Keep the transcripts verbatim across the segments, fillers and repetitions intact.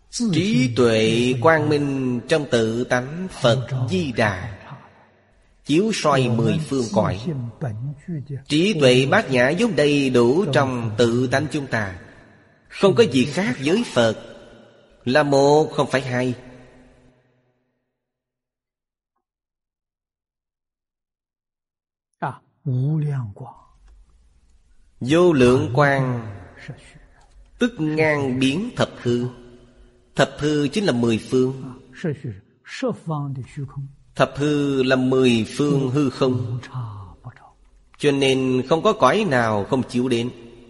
Trí tuệ quang minh trong tự tánh Phật Di Đà, chiếu soi mười phương cõi. Trí tuệ bát nhã vốn đầy đủ trong tự tánh chúng ta, không có gì khác với Phật, là một không phải hai. Vô lượng quang tức ngang biến thập hư. Thập hư chính là mười phương. Thập hư là mười phương hư không, cho nên không có cõi nào không chiếu đến.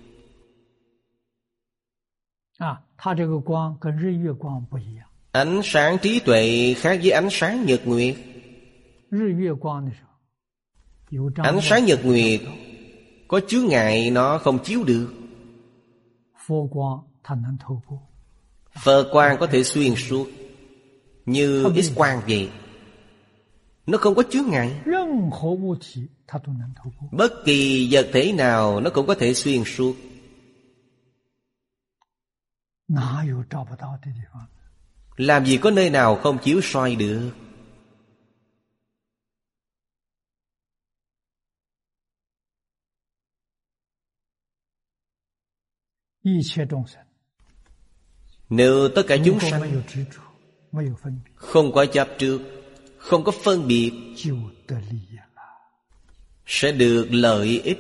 Ánh sáng trí tuệ khác với ánh sáng nhật nguyệt. Ánh sáng nhật nguyệt có chướng ngại, nó không chiếu được. Phật quang có thể xuyên suốt, như X quang vậy. Nó không có chướng ngại. Bất kỳ vật thể nào nó cũng có thể xuyên suốt. Làm gì có nơi nào không chiếu soi được. Nếu tất cả chúng sanh không có chấp trước, không có phân biệt, sẽ được lợi ích.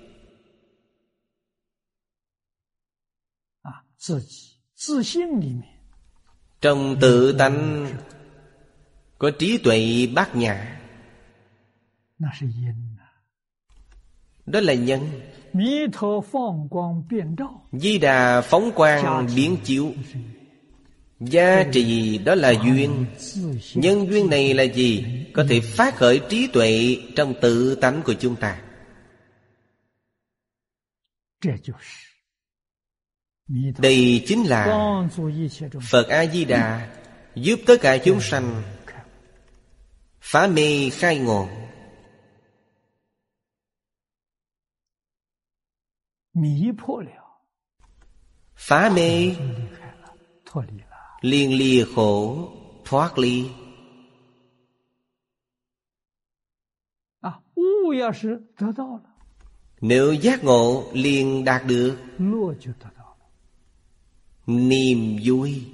Trong tự tánh có trí tuệ bát nhã, đó là nhân. Di Đà phóng quang biến chiếu, giá trị đó là duyên. Nhân duyên này là gì? Có thể phát khởi trí tuệ trong tự tánh của chúng ta. Đây chính là Phật A-di-đà giúp tất cả chúng sanh phá mê khai ngộ. Phá mê liền lìa khổ, thoát ly. Nếu giác ngộ liền đạt được niềm vui.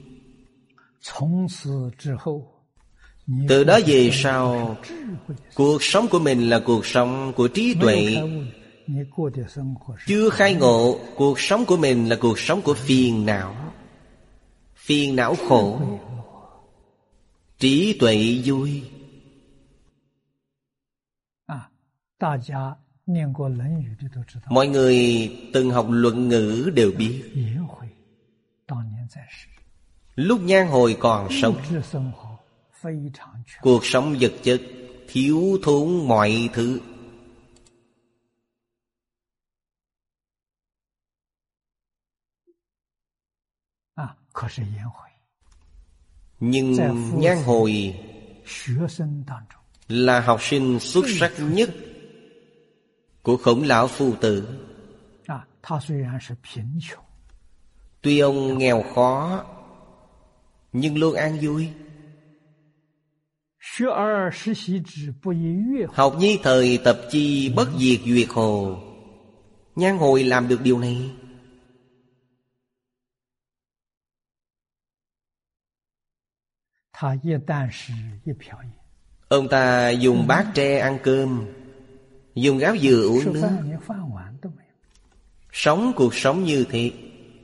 Từ đó về sau, cuộc sống của mình là cuộc sống của trí tuệ. Chưa khai ngộ, cuộc sống của mình là cuộc sống của phiền não. Phiền não khổ, trí tuệ vui. Mọi người từng học Luận Ngữ đều biết, lúc Nhan Hồi còn sống, cuộc sống vật chất thiếu thốn mọi thứ. Nhưng Nhan Hồi là học sinh xuất sắc nhất của Khổng Lão Phu Tử. Tuy ông nghèo khó, nhưng luôn an vui. Học nhi thời tập chi, bất diệt duyệt hồ. Nhan Hồi làm được điều này. Ông ta dùng bát tre ăn cơm, dùng gáo dừa uống nước, sống cuộc sống như thế.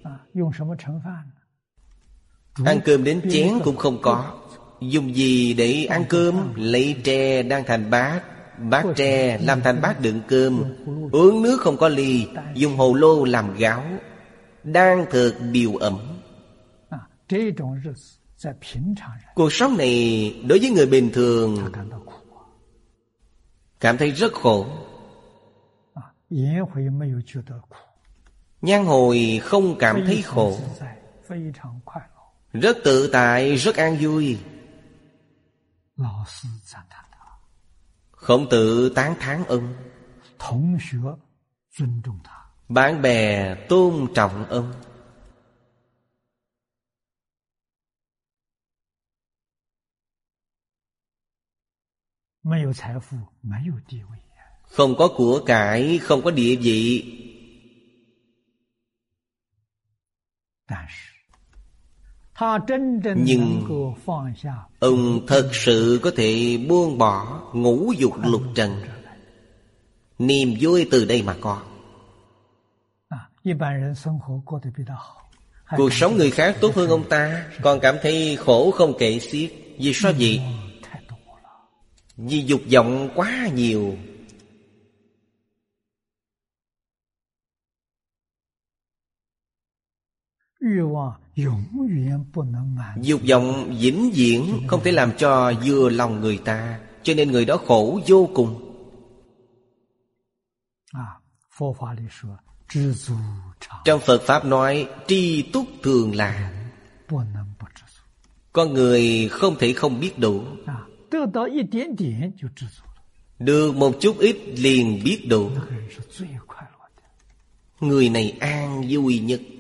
Ăn cơm đến chén cũng không có. Dùng gì để ăn cơm? Lấy tre đang thành bát, bát tre làm thành bát đựng cơm. Uống nước không có ly, dùng hồ lô làm gáo. Đang thực biểu ẩm. Cuộc sống này đối với người bình thường cảm thấy rất khổ. Nhan Hồi không cảm thấy khổ, rất tự tại, rất an vui. Khổng Tử tán thán ông, bạn bè tôn trọng ông. Không có của cải, không có địa vị. Nhưng ông thật sự có thể buông bỏ ngũ dục lục trần. Niềm vui từ đây mà có. Cuộc sống người khác tốt hơn ông ta, còn cảm thấy khổ không kể xiết. Vì sao vậy? Vì dục vọng quá nhiều. Dục vọng vĩnh viễn không thể làm cho vừa lòng người ta, cho nên người đó khổ vô cùng. Trong Phật Pháp nói tri túc thường là, con người không thể không biết đủ. Được một chút ít liền biết đủ. Người này an vui nhất.